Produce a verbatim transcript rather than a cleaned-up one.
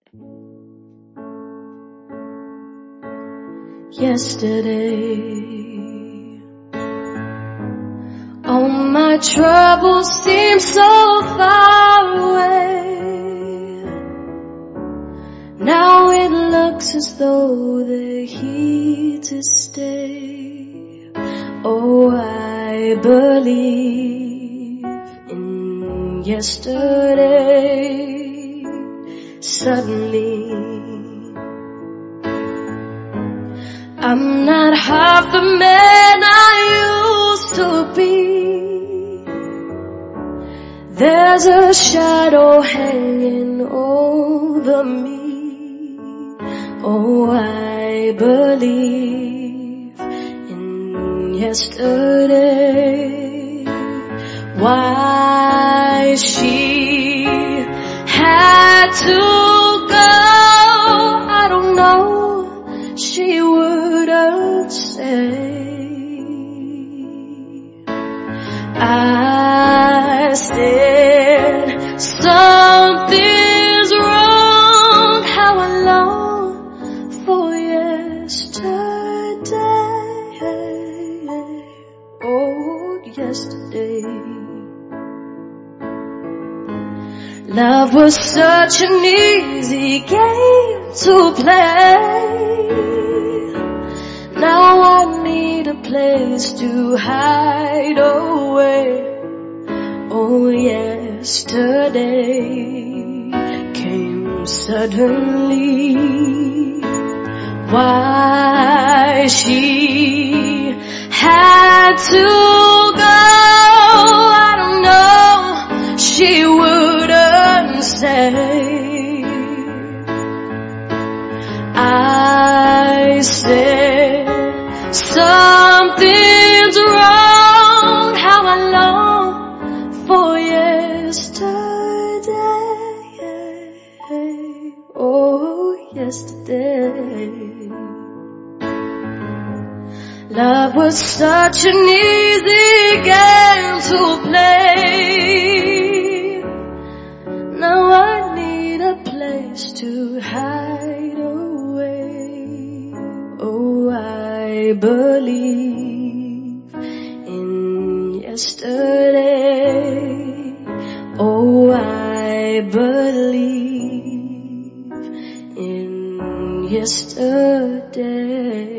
Yesterday, all my troubles seem so far away. Now it looks as though they're here to stay. Oh, I believe in yesterday. Suddenly, I'm not half the man I used to be. There's a shadow hanging over me. Oh, I believe in yesterday. Why she had to go, I don't know. She wouldn't say. I said something's wrong. How I long for yesterday. Oh, yesterday. Love was such an easy game to play. Now I need a place to hide away. Oh, yesterday came suddenly. Why she had to go, I don't know. She wouldn't say. I said something's wrong. How I long for yesterday. Oh, yesterday. Love was such an easy game to play. Now I need a place to hide away. Oh, I believe in yesterday. Oh, I believe in yesterday.